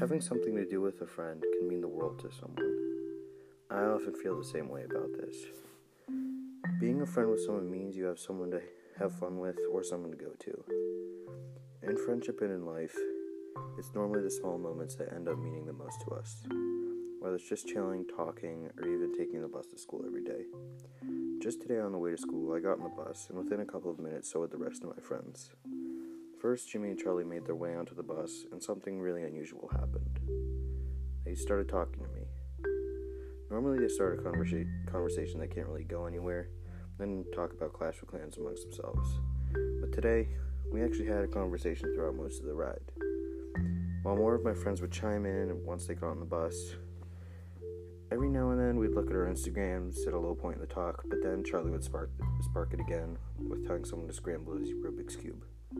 Having something to do with a friend can mean the world to someone. I often feel the same way about this. Being a friend with someone means you have someone to have fun with or someone to go to. In friendship and in life, it's normally the small moments that end up meaning the most to us. Whether it's just chilling, talking, or even taking the bus to school every day. Just today on the way to school, I got on the bus, and within a couple of minutes, so did the rest of my friends. First, Jimmy and Charlie made their way onto the bus, and something really unusual happened. They started talking to me. Normally, they start a conversation that can't really go anywhere, then talk about Clash of Clans amongst themselves. But today, we actually had a conversation throughout most of the ride. While more of my friends would chime in once they got on the bus, every now and then we'd look at our Instagrams at a low point in the talk, but then Charlie would spark it again with telling someone to scramble his Rubik's Cube.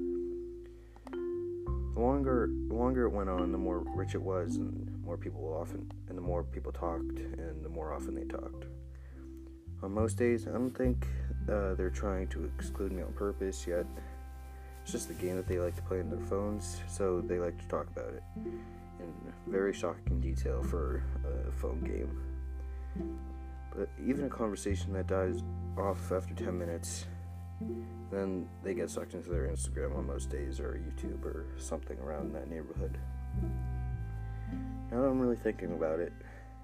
The longer it went on, the more rich it was, and the more people talked, and the more often they talked. On most days, I don't think they're trying to exclude me on purpose yet. It's just a game that they like to play on their phones, so they like to talk about it in very shocking detail for a phone game. But even a conversation that dies off after 10 minutes, then they get sucked into their Instagram on most days, or YouTube, or something around that neighborhood. Now that I'm really thinking about it,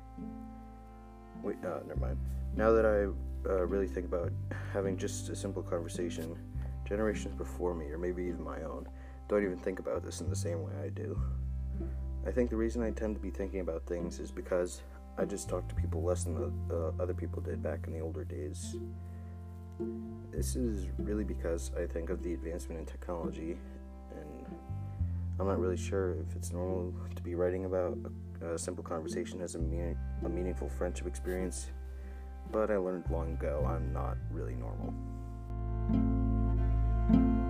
never mind. Now that I really think about having just a simple conversation, generations before me, or maybe even my own, don't even think about this in the same way I do. I think the reason I tend to be thinking about things is because I just talk to people less than other people did back in the older days. This is really because I think of the advancement in technology, and I'm not really sure if it's normal to be writing about a simple conversation as a meaningful friendship experience, but I learned long ago I'm not really normal.